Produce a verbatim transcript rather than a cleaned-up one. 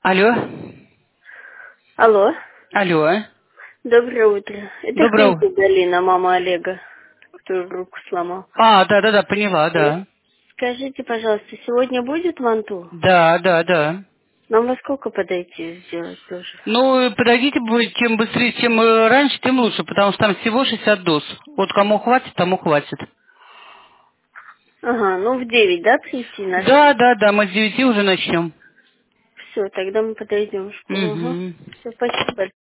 Алло. Алло. Алло. Доброе утро. Это Доброе утро. Хейти Галина, мама Олега, который руку сломал. А, да-да-да, поняла, Э, да. Скажите, пожалуйста, сегодня будет манту? Да, да, да. Нам во сколько подойти сделать тоже? Ну, подойдите, будет, чем быстрее, чем э, раньше, тем лучше, потому что там всего шестьдесят доз. Вот кому хватит, тому хватит. Ага, ну в девять, да, прийти надо? Да, да, да, мы с девяти уже начнем. Все, тогда мы подойдем в школу. Ага. Угу. Все, спасибо.